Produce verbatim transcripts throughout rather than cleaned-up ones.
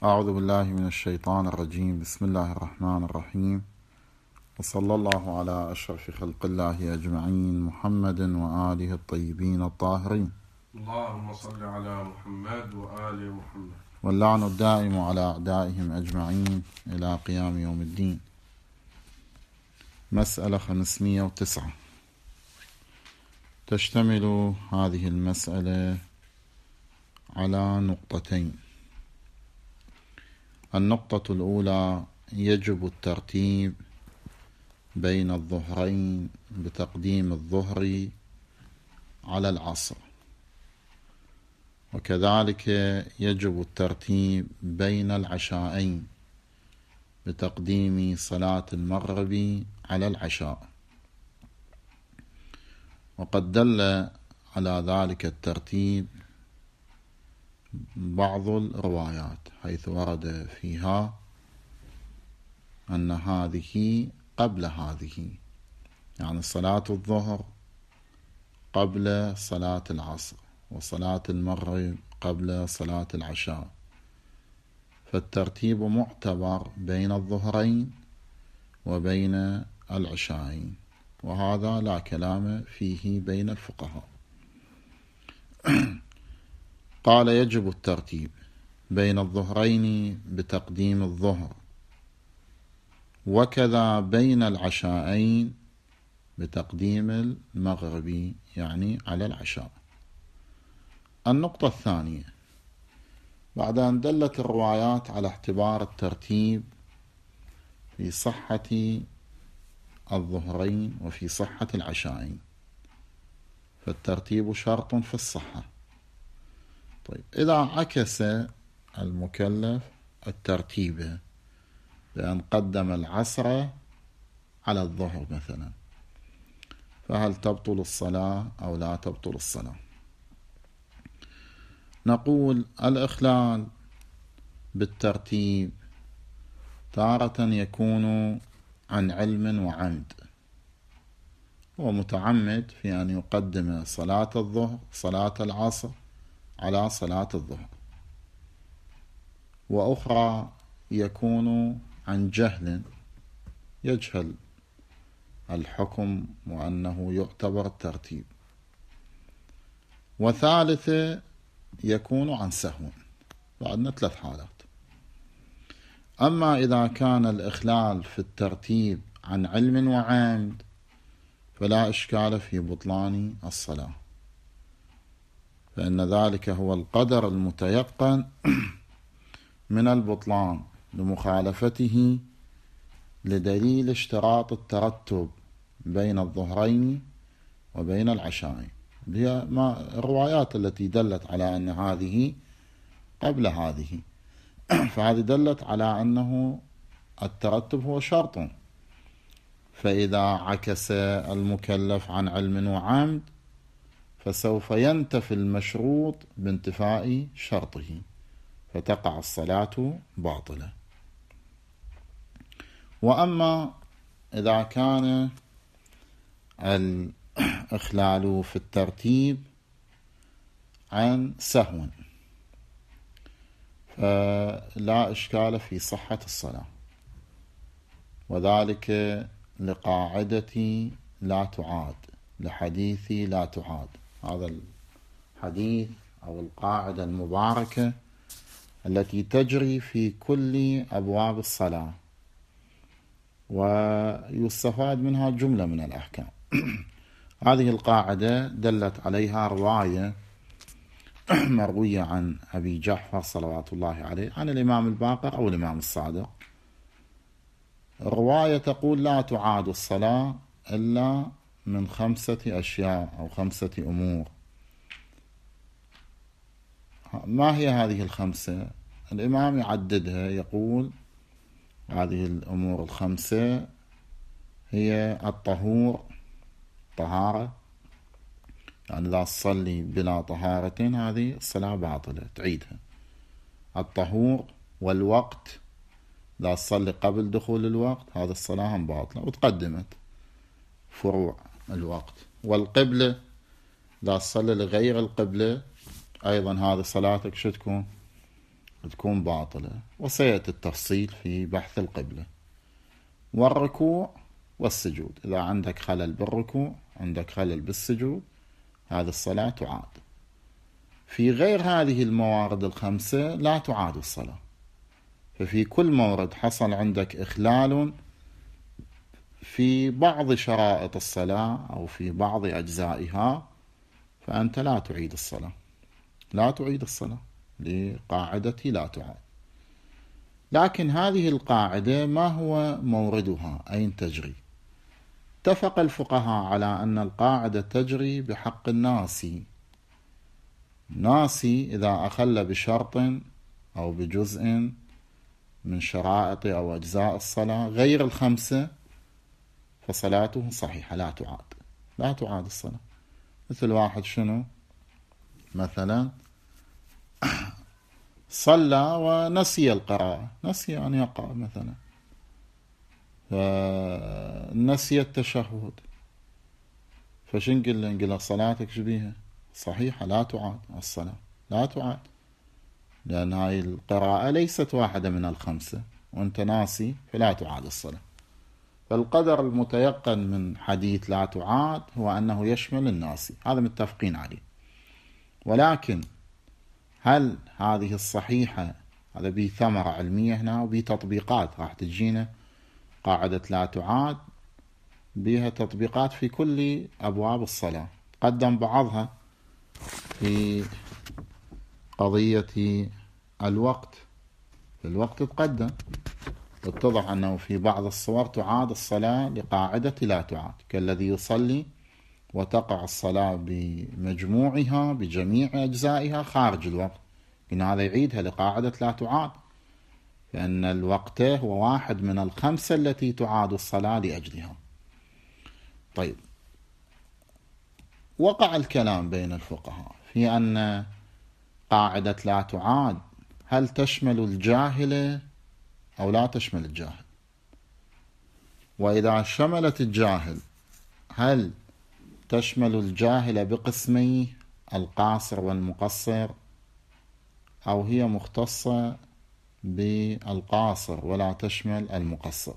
أعوذ بالله من الشيطان الرجيم. بسم الله الرحمن الرحيم، وصلى الله على أشرف خلق الله أجمعين محمد وآله الطيبين الطاهرين. اللهم صل على محمد وآل محمد، واللعن الدائم على أعدائهم أجمعين إلى قيام يوم الدين. مسألة خمسمائة وتسعة. تشتمل هذه المسألة على نقطتين. النقطة الأولى: يجب الترتيب بين الظهرين بتقديم الظهر على العصر، وكذلك يجب الترتيب بين العشاءين بتقديم صلاة المغرب على العشاء. وقد دل على ذلك الترتيب بعض الروايات، حيث ورد فيها أن هذه قبل هذه، يعني صلاة الظهر قبل صلاة العصر، وصلاة المغرب قبل صلاة العشاء، فالترتيب معتبر بين الظهرين وبين العشاءين، وهذا لا كلام فيه بين الفقهاء. قال: يجب الترتيب بين الظهرين بتقديم الظهر، وكذا بين العشاءين بتقديم المغرب، يعني على العشاء. النقطة الثانية: بعد أن دلت الروايات على اعتبار الترتيب في صحة الظهرين وفي صحة العشاءين، فالترتيب شرط في الصحة. طيب، إذا عكس المكلف الترتيب بأن قدم العصر على الظهر مثلا، فهل تبطل الصلاة أو لا تبطل الصلاة؟ نقول: الإخلال بالترتيب تارة يكون عن علم وعمد. هو متعمد في أن يقدم صلاة الظهر صلاة العصر على صلاة الظهر، وأخرى يكون عن جهل، يجهل الحكم وأنه يعتبر الترتيب، وثالثة يكون عن سهو. بعدنا ثلاث حالات. أما إذا كان الإخلال في الترتيب عن علم وعمد فلا إشكال في بطلان الصلاة، فإن ذلك هو القدر المتيقن من البطلان لمخالفته لدليل اشتراط الترتب بين الظهرين وبين العشاءين، هي ما الروايات التي دلت على أن هذه قبل هذه، فهذه دلت على أنه الترتب هو شرط. فإذا عكس المكلف عن علم وعمد فسوف ينتفي المشروط بانتفاء شرطه، فتقع الصلاة باطلة. وأما إذا كان الإخلال في الترتيب عن سهو فلا إشكال في صحة الصلاة، وذلك لقاعدة لا تعاد، لحديث لا تعاد. هذا الحديث أو القاعدة المباركة التي تجري في كل أبواب الصلاة، ويستفاد منها جملة من الأحكام. هذه القاعدة دلت عليها رواية مروية عن أبي جعفر صلوات الله عليه عن الإمام الباقر أو الإمام الصادق. الرواية تقول: لا تعاد الصلاة إلا من خمسة أشياء أو خمسة أمور. ما هي هذه الخمسة؟ الإمام يعددها، يقول: هذه الأمور الخمسة هي الطهور، طهارة، يعني إذا تصلي بلا طهارة هذه الصلاة باطلة تعيدها. الطهور، والوقت، إذا تصلي قبل دخول الوقت هذه الصلاة هم باطلة وتقدمت فروع الوقت. والقبلة، إذا تصلي لغير القبلة أيضا هذه صلاتك شو تكون؟ تكون باطلة، وسيأتي التفصيل في بحث القبلة. والركوع والسجود، إذا عندك خلل بالركوع عندك خلل بالسجود هذه الصلاة تعاد. في غير هذه الموارد الخمسة لا تعاد الصلاة. ففي كل مورد حصل عندك إخلال في بعض شرائط الصلاة أو في بعض أجزائها فأنت لا تعيد الصلاة، لا تعيد الصلاة لقاعدة لا تعاد. لكن هذه القاعدة ما هو موردها؟ أين تجري؟ اتفق الفقهاء على أن القاعدة تجري بحق الناسي. ناسي إذا أخل بشرط أو بجزء من شرائط أو أجزاء الصلاة غير الخمسة فصلاته صحيحة لا تعاد، لا تعاد الصلاة. مثل واحد شنو مثلا صلى ونسي القراءة، نسي أن يقرأ مثلا، فنسي التشهد، فشن نقول له؟ نقول له صلاتك شبيها صحيحة لا تعاد الصلاة، لا تعاد، لأن هاي القراءة ليست واحدة من الخمسة وأنت ناسي فلا تعاد الصلاة. فالقدر المتيقن من حديث لا تعاد هو أنه يشمل الناسي، هذا متفقين عليه. ولكن هل هذه الصحيحة؟ هذا به ثمرة علمية هنا وبه تطبيقات راح تجينا. قاعدة لا تعاد بها تطبيقات في كل أبواب الصلاة، قدم بعضها في قضية الوقت. في الوقت تقدم، اتضح أنه في بعض الصور تعاد الصلاة لقاعدة لا تعاد، كالذي يصلي وتقع الصلاة بمجموعها بجميع أجزائها خارج الوقت، إن هذا يعيدها لقاعدة لا تعاد، لأن الوقت هو واحد من الخمسة التي تعاد الصلاة لأجلها. طيب، وقع الكلام بين الفقهاء في أن قاعدة لا تعاد هل تشمل الجاهل أو لا تشمل الجاهل؟ وإذا شملت الجاهل هل تشمل الجاهل بقسمي القاصر والمقصر، أو هي مختصة بالقاصر ولا تشمل المقصر؟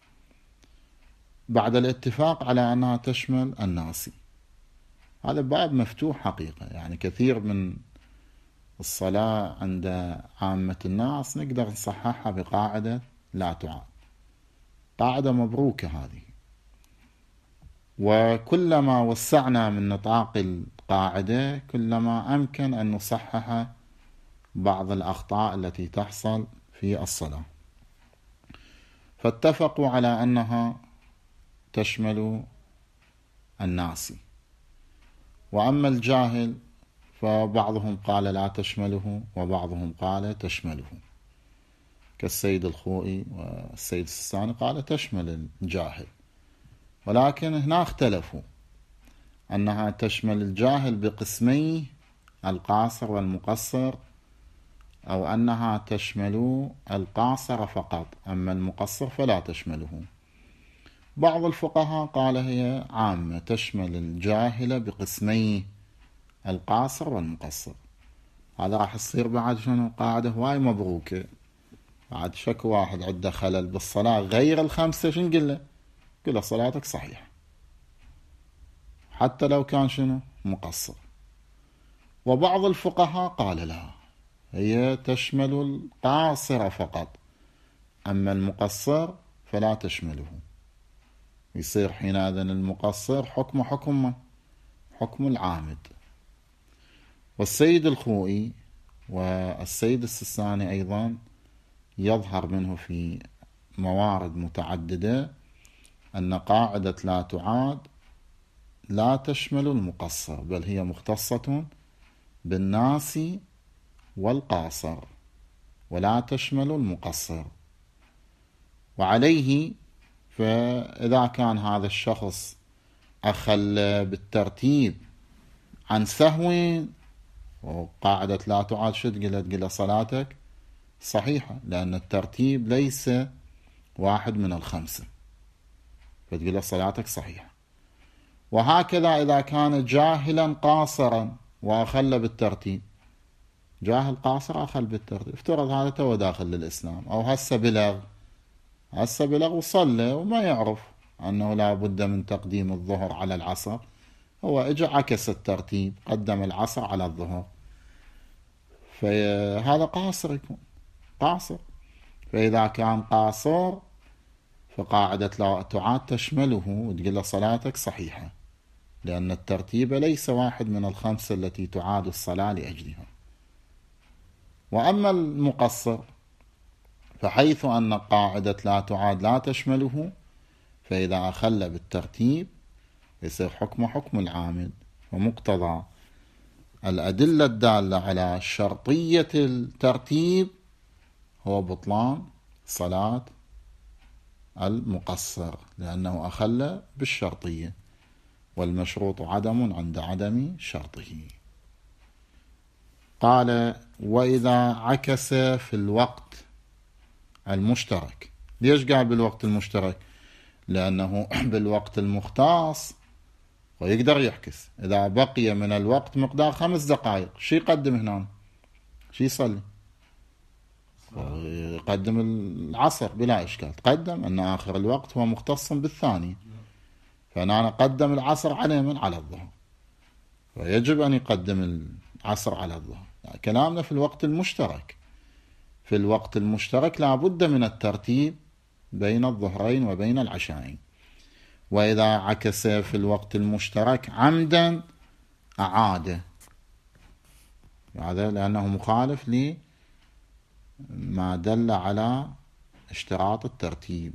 بعد الاتفاق على أنها تشمل الناسي. هذا باب مفتوح حقيقة، يعني كثير من الصلاة عند عامة الناس نقدر نصححها بقاعدة لا تعاد، قاعدة مبروكة هذه. وكلما وسعنا من نطاق القاعدة كلما أمكن أن نصحح بعض الأخطاء التي تحصل في الصلاة. فاتفقوا على أنها تشمل الناسي. وأما الجاهل فبعضهم قال لا تشمله وبعضهم قال تشمله، كالسيد الخوئي والسيد السستاني قال تشمل الجاهل. ولكن هنا اختلفوا أنها تشمل الجاهل بقسمي القاصر والمقصر، أو أنها تشمل القاصر فقط أما المقصر فلا تشمله. بعض الفقهاء قال هي عامة تشمل الجاهل بقسمي القاصر والمقصر. هذا راح يصير بعد شنو قاعدة هواي مبروكة. بعد شك واحد عنده خلل بالصلاة غير الخمسة شنو نقول له؟ قل له صلاتك صحيحة حتى لو كان شنو مقصر. وبعض الفقهاء قال لا، هي تشمل القاصر فقط أما المقصر فلا تشمله. يصير حينئذ المقصر حكم حكم حكم العامد. والسيد الخوئي والسيد السستاني أيضا يظهر منه في موارد متعددة أن قاعدة لا تعاد لا تشمل المقصر، بل هي مختصة بالناسي والقاصر ولا تشمل المقصر. وعليه فإذا كان هذا الشخص أخل بالترتيب عن سهو وقاعدة لا تعاد شد قلت قل صلاتك صحيحة، لأن الترتيب ليس واحد من الخمسة، فتقول صلاتك صحيحة. وهكذا إذا كان جاهلا قاصرا وأخل بالترتيب جاهل قاصر أخل بالترتيب، افترض هذا تو داخل للإسلام أو هسه بلغ هسه بلغ وصلى وما يعرف أنه لا بد من تقديم الظهر على العصر، هو اجى عكس الترتيب قدم العصر على الظهر، فهذا قاصر، يكون قاصر. فإذا كان قاصر فقاعدة لا تعاد تشمله وتقول له صلاتك صحيحة، لأن الترتيب ليس واحد من الخمسة التي تعاد الصلاة لأجلها. وأما المقصر فحيث أن قاعدة لا تعاد لا تشمله، فإذا أخل بالترتيب يصير حكم حكم العامد، ومقتضى الأدلة الدالة على شرطية الترتيب هو بطلان صلاة المقصر، لأنه أخل بالشرطية، والمشروط عدم عند عدم شرطه. قال: وإذا عكس في الوقت المشترك. ليش قال بالوقت المشترك؟ لأنه بالوقت المختص ويقدر يحكس. إذا بقي من الوقت مقدار خمس دقائق شي يقدم هنا؟ شي يصلي؟ يقدم العصر بلا إشكال، تقدم أن آخر الوقت هو مختص بالثاني، فأنا قدم العصر على من؟ على الظهر، ويجب أن يقدم العصر على الظهر. يعني كلامنا في الوقت المشترك، في الوقت المشترك لا بد من الترتيب بين الظهرين وبين العشاءين. وإذا عكس في الوقت المشترك عمدا أعاده، هذا لأنه مخالف لما دل على اشتراط الترتيب.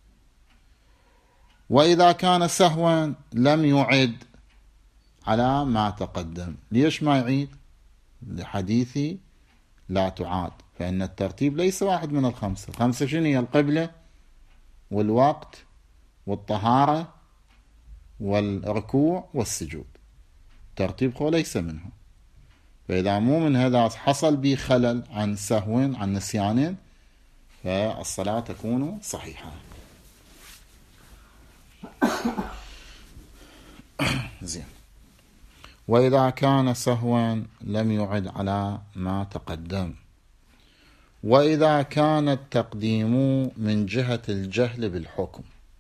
وإذا كان سهوا لم يعد على ما تقدم. ليش ما يعيد؟ لحديث لا تعاد، فإن الترتيب ليس واحد من الخمسة. الخمسة شنو هي؟ القبلة والوقت والطهارة والركوع والسجود، ترتيب هو ليس منه. فإذا مو من هذا حصل به خلل عن سهو عن نسيان فالصلاة تكون صحيحة. زين. وإذا كان سهوا لم يعد على ما تقدم. وإذا كان التقديم من جهة الجهل بالحكم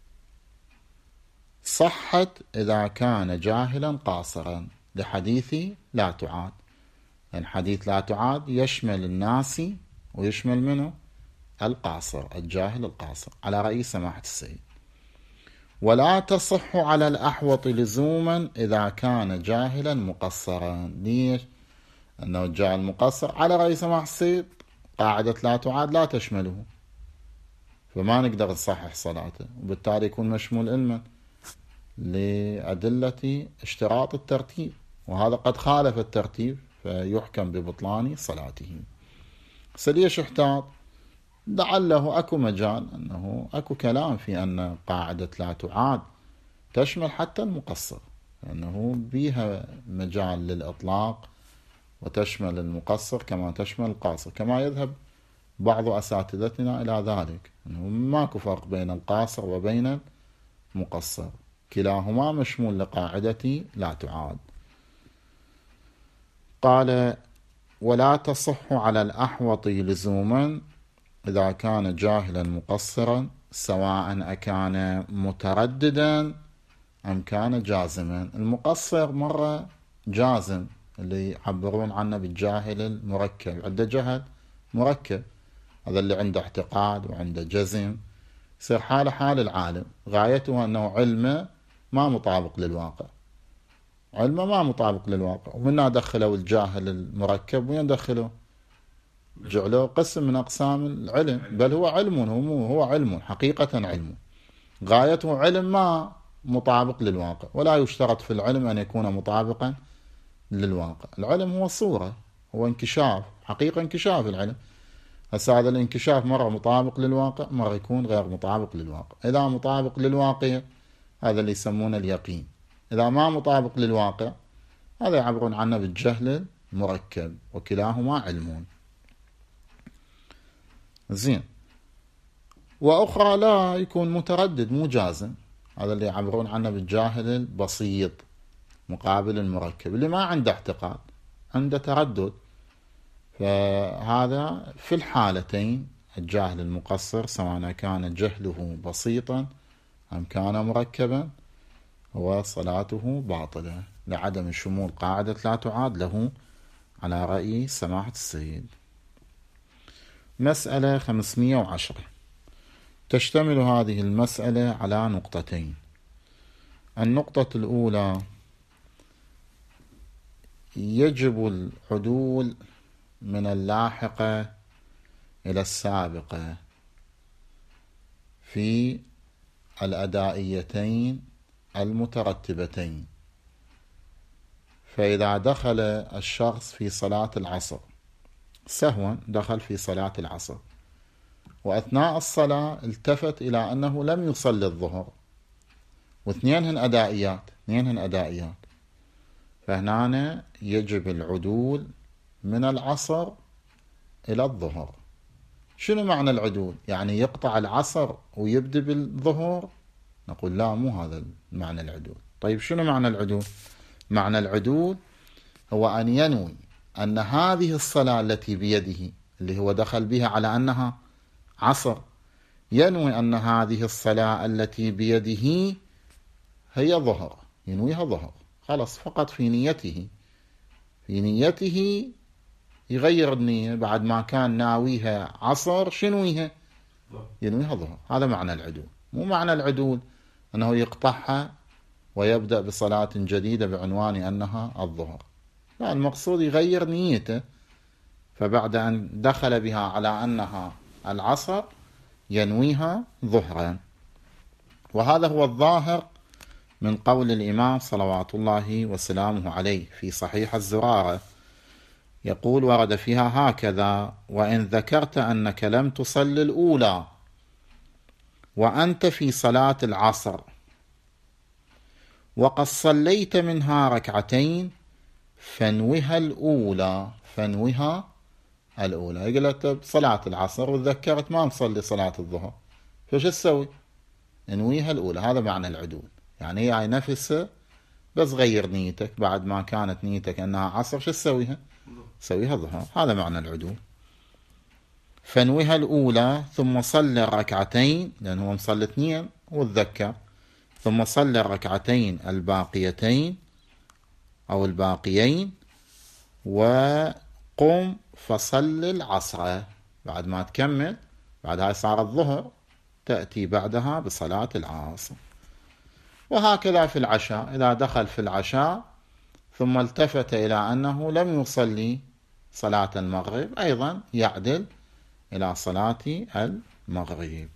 صحت إذا كان جاهلا قاصرا، لحديث لا تعاد. يعني حديث لا تعاد يشمل الناس ويشمل منه القاصر، الجاهل القاصر، على رأي سماحة السيد. ولا تصح على الأحوط لزوما إذا كان جاهلا مقصرا. ليش؟ أنه الجاهل المقصر على رأي سماحة السيد قاعدة لا تعاد لا تشمله، فما نقدر نصحح صلاته، وبالتالي يكون مشمول علما لأدلة اشتراط الترتيب، وهذا قد خالف الترتيب فيحكم ببطلان صلاته. سليش احتاط؟ لعله أكو مجال، أنه أكو كلام في أن قاعدة لا تعاد تشمل حتى المقصر، لأنه بيها مجال للإطلاق وتشمل المقصر كما تشمل القاصر، كما يذهب بعض أساتذتنا إلى ذلك، أنه ماكو فرق بين القاصر وبين المقصر، كلاهما مشمول لقاعدة لا تعاد. قال: ولا تصح على الأحوط لزوما إذا كان جاهلا مقصرا سواء أكان مترددا أم كان جازما. المقصر مرة جازم اللي يعبرون عنه بالجاهل المركب، عنده جهل مركب، هذا اللي عنده اعتقاد وعنده جزم، يصير حاله حال العالم، غايته أنه علمه ما مطابق للواقع، علمه ما مطابق للواقع، ومنها دخلوا الجاهل المركب وين دخلوا؟ جعلوا قسم من أقسام العلم، بل هو علم، هو هو علم حقيقة، علم غايته علم ما مطابق للواقع، ولا يشترط في العلم أن يكون مطابقا للواقع. العلم هو صورة، هو انكشاف، حقيقة انكشاف العلم. هسا هذا الانكشاف مرة مطابق للواقع، مرة يكون غير مطابق للواقع. إذا مطابق للواقع هذا اللي يسمونه اليقين، إذا ما مطابق للواقع هذا يعبرون عنه بالجهل المركب، وكلاهما علمون. زين. وأخرى لا يكون متردد مو جازم، هذا اللي يعبرون عنه بالجاهل البسيط مقابل المركب، اللي ما عنده اعتقاد، عنده تردد، فهذا في الحالتين الجاهل المقصر سواء كان جهله بسيطا أم كان مركبا وصلاته باطلة لعدم شمول قاعدة لا تعاد له على رأي سماحة السيد. مسألة خمسمئة وعشرة. تشتمل هذه المسألة على نقطتين. النقطة الأولى: يجب العدول من اللاحقة إلى السابقة في الأدائيتين المترتبتين. فإذا دخل الشخص في صلاة العصر سهوا، دخل في صلاة العصر وأثناء الصلاة التفت إلى أنه لم يصلي الظهر، واثنينهن أدائيات اثنينهن أدائيات فهنا يجب العدول من العصر إلى الظهر. شنو معنى العدول؟ يعني يقطع العصر ويبدأ بالظهر؟ نقول لا، مو هذا معنى العدول. طيب شنو معنى العدول؟ معنى العدول هو أن ينوي أن هذه الصلاة التي بيده اللي هو دخل بها على أنها عصر، ينوي أن هذه الصلاة التي بيده هي ظهر، ينويها ظهر خلاص، فقط في نيته في نيته يغير النية. بعد ما كان ناويها عصر شنويها؟ ينويها ظهر. هذا معنى العدول. مو معنى العدول أنه يقطعها ويبدأ بصلاة جديدة بعنوان أنها الظهر، لا، المقصود يغير نيته، فبعد أن دخل بها على أنها العصر ينويها ظهرا. وهذا هو الظاهر من قول الإمام صلوات الله وسلامه عليه في صحيح الزرارة، يقول: ورد فيها هكذا: وإن ذكرت أنك لم تصل الأولى وأنت في صلاة العصر وقد صليت منها ركعتين فانوها الأولى فانوها الأولى. قلت بصلاة العصر وتذكرت ما مصلي صلاة الظهر، فش تسوي؟ انويها الأولى. هذا معنى العدول، يعني هي نفسه بس غير نيتك. بعد ما كانت نيتك أنها عصر شو تسويها؟ سويها ظهر. هذا معنى العدول. فانوها الأولى ثم صلي الركعتين، لأنه هو مصلي اثنين وتذكر، ثم صلي الركعتين الباقيتين أو الباقيين وقم فصل العصر. بعد ما تكمل، بعد هاي صار الظهر، تأتي بعدها بصلاة العصر. وهكذا في العشاء، إذا دخل في العشاء ثم التفت إلى أنه لم يصلي صلاة المغرب، أيضا يعدل إلى صلاة المغرب.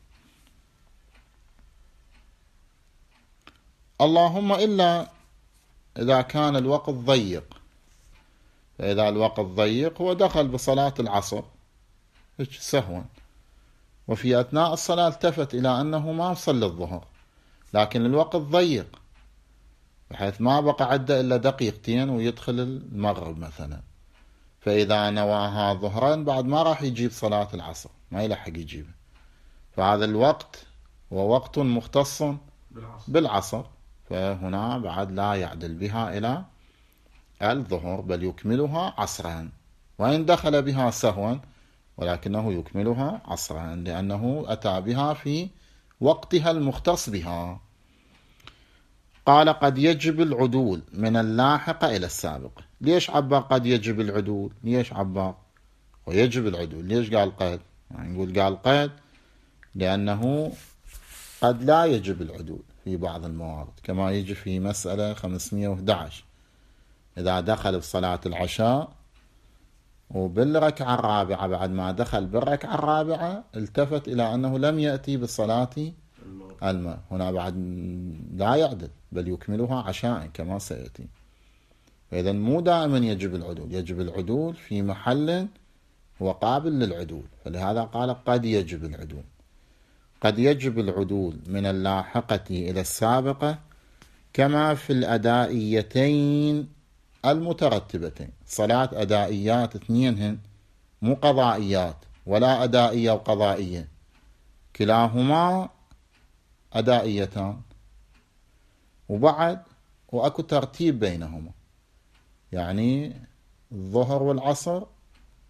اللهم إلا إذا كان الوقت ضيق، فإذا الوقت ضيق هو دخل بصلاة العصر سهوا، وفي أثناء الصلاة التفت إلى أنه ما صلى الظهر، لكن الوقت ضيق بحيث ما بقى عدة إلا دقيقتين ويدخل المغرب مثلا، فإذا نواها ظهرا بعد ما راح يجيب صلاة العصر، ما يلحق يجيبه، فهذا الوقت هو وقت مختص بالعصر, بالعصر فهنا بعد لا يعدل بها إلى الظهر، بل يكملها عصرا، وإن دخل بها سهوا ولكنه يكملها عصرا، لأنه أتى بها في وقتها المختص بها. قال: قد يجب العدول من اللاحق إلى السابق. ليش عبر قد يجب العدول؟ ليش عبر ويجب العدول؟ ليش قال قد؟ يعني نقول قال قد لأنه قد لا يجب العدول في بعض الموارد، كما يجي في مسألة خمسمئة وأحد عشر، إذا دخل بصلاة العشاء وبالركعة الرابعة بعد ما دخل بالركعة الرابعة التفت إلى أنه لم يأتي بصلاة الماء، هنا بعد لا يعدل بل يكملها عشاء كما سيأتي. فإذا مو دائما يجب العدول، يجب العدول في محل هو قابل للعدول، فلهذا قال قد يجب العدول. قد يجب العدول من اللاحقة إلى السابقة كما في الأدائيتين المترتبتين. صلاة أدائيات اثنينهن، مو قضائيات، ولا أدائية وقضائية، كلاهما أدائيتان، وبعد وأكو ترتيب بينهما، يعني الظهر والعصر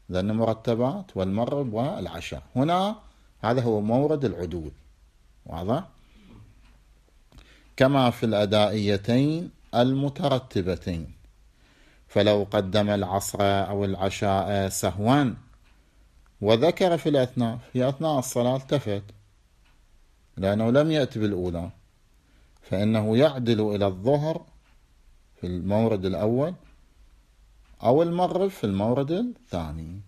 لأن مرتبات والمغرب والعشاء. هنا هذا هو مورد العدول، واضح؟ كما في الأدائيتين المترتبتين، فلو قدم العصر أو العشاء سهوا وذكر في الأثناء في أثناء الصلاة التفت لأنه لم يأتي بالأولى، فإنه يعدل إلى الظهر في المورد الأول أو المغرب في المورد الثاني،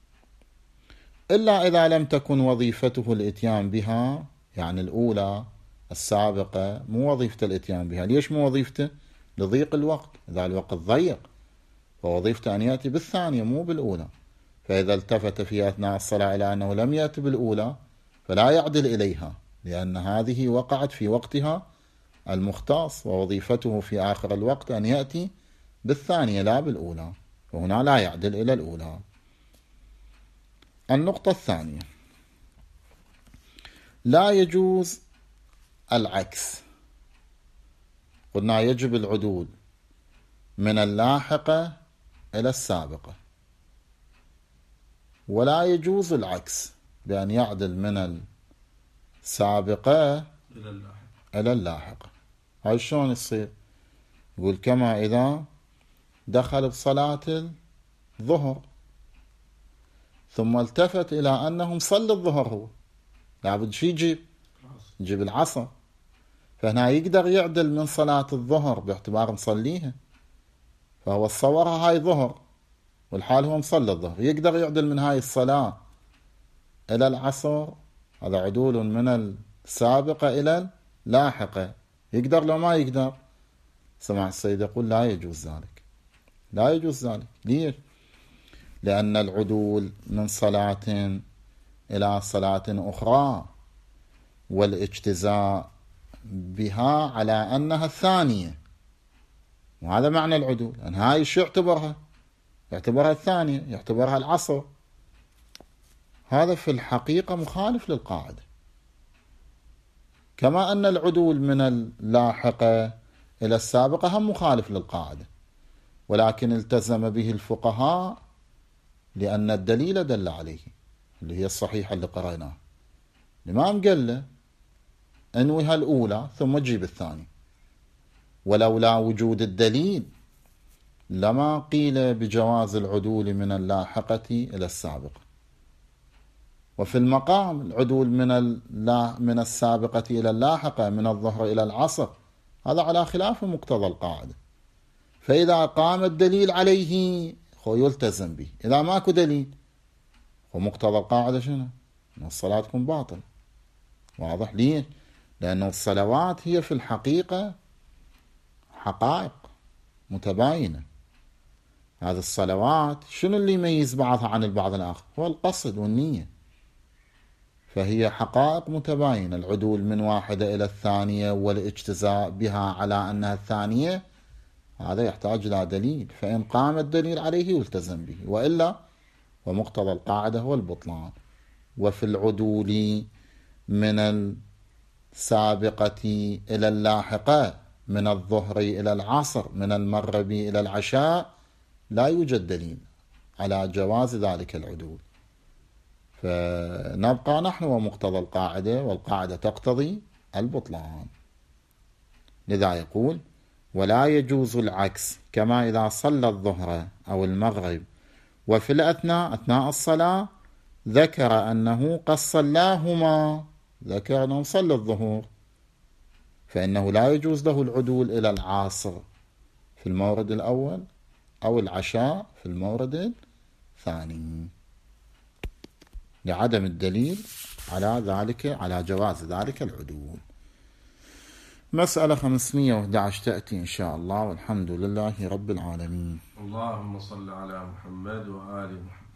إلا إذا لم تكن وظيفته الإتيان بها، يعني الأولى السابقة مو وظيفة الإتيان بها. ليش مو وظيفته؟ لضيق الوقت، إذا الوقت ضيق فوظيفته أن يأتي بالثانية مو بالأولى، فإذا التفت في أثناء الصلاة إلى أنه لم يأتي بالأولى فلا يعدل إليها، لأن هذه وقعت في وقتها المختص، ووظيفته في آخر الوقت أن يأتي بالثانية لا بالأولى، وهنا لا يعدل إلى الأولى. النقطة الثانية، لا يجوز العكس. قلنا يجب العدول من اللاحقة إلى السابقة، ولا يجوز العكس بأن يعدل من السابقة إلى اللاحقة. هاي شلون يصير؟ يقول كما إذا دخل بصلاة الظهر ثم التفت إلى أنه مصلي الظهر، هو لابد شي يجيب يجيب العصر، فهنا يقدر يعدل من صلاة الظهر باعتبار مصليها، فهو صورها هاي ظهر والحال هو مصلي الظهر، يقدر يعدل من هاي الصلاة إلى العصر، هذا عدول من السابقة إلى اللاحقة. يقدر لو ما يقدر؟ سمع السيد يقول لا يجوز ذلك، لا يجوز ذلك. ليش؟ لأن العدول من صلاة إلى صلاة أخرى والاجتزاء بها على أنها الثانية، وهذا معنى العدول، أن هاي شو يعتبرها؟ يعتبرها الثانية، يعتبرها العصر. هذا في الحقيقة مخالف للقاعدة، كما أن العدول من اللاحقة إلى السابقة هم مخالف للقاعدة، ولكن التزم به الفقهاء لأن الدليل دل عليه، اللي هي الصحيحة اللي قرأناه. الإمام قال له انويها الأولى ثم تجيب الثاني، ولولا وجود الدليل لما قيل بجواز العدول من اللاحقة إلى السابقة. وفي المقام العدول من من السابقة إلى اللاحقة، من الظهر إلى العصر، هذا على خلاف مقتضى القاعدة، فإذا قام الدليل عليه هو يلتزم به، إذا ماكو دليل ومقتضى القاعدة شنو؟ أن الصلاة تكون باطلة. واضح؟ ليه؟ لأن الصلوات هي في الحقيقة حقائق متباينة. هذه الصلوات شنو اللي يميز بعضها عن البعض الآخر؟ هو القصد والنية، فهي حقائق متباينة. العدول من واحدة إلى الثانية والاجتزاء بها على أنها الثانية، هذا يحتاج إلى دليل، فإن قام الدليل عليه يلتزم به، وإلا ومقتضى القاعدة هو البطلان. وفي العدول من السابقة إلى اللاحقة، من الظهر إلى العصر، من المغرب إلى العشاء، لا يوجد دليل على جواز ذلك العدول، فنبقى نحن ومقتضى القاعدة، والقاعدة تقتضي البطلان. لذا يقول ولا يجوز العكس، كما إذا صلى الظهر أو المغرب وفي الأثناء أثناء الصلاة ذكر أنه قد صلاهما، ذكر أنه صلى الظهر، فإنه لا يجوز له العدول إلى العصر في المورد الأول أو العشاء في المورد الثاني، لعدم الدليل على ذلك، على جواز ذلك العدول. مسألة خمسمائة وأحد عشر تأتي إن شاء الله، والحمد لله رب العالمين. اللهم صل على محمد وآل محمد.